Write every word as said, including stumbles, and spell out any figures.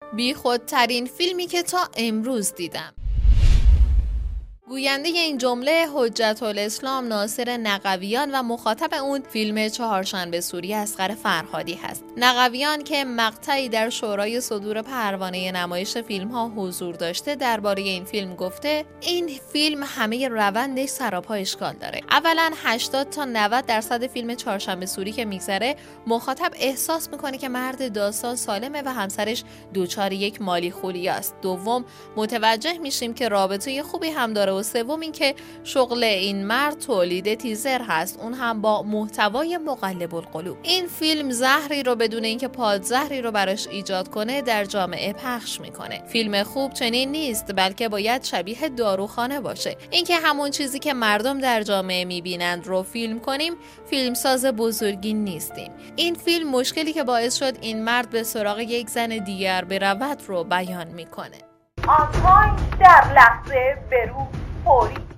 بیخودترین فیلمی که تا امروز دیدم. گوینده این جمله حجت الاسلام ناصر نقویان و مخاطب اون فیلم چهارشنبه سوری اصغر فرهادی هست. نقویان که مقطعی در شورای صدور پروانه نمایش فیلم ها حضور داشته درباره این فیلم گفته این فیلم همه روندش سراپا اشکال داره. اولا هشتاد تا نود درصد فیلم چهارشنبه سوری که میگذره مخاطب احساس میکنه که مرد داستان سالمه و همسرش دوچار یک مالی خولیاست. دوم متوجه میشیم که رابطه خوبی هم داره و سوم این که شغل این مرد تولید تیزر هست، اون هم با محتوای مقلب القلوب. این فیلم زهری رو بدون اینکه پادزهری رو براش ایجاد کنه در جامعه پخش میکنه. فیلم خوب چنین نیست، بلکه باید شبیه داروخانه باشه. اینکه همون چیزی که مردم در جامعه میبینند رو فیلم کنیم، فیلمساز بزرگی نیستیم. این فیلم مشکلی که باعث شد این مرد به سراغ یک زن دیگر برود رو بیان میکنه. آنها در لحظه برو فوری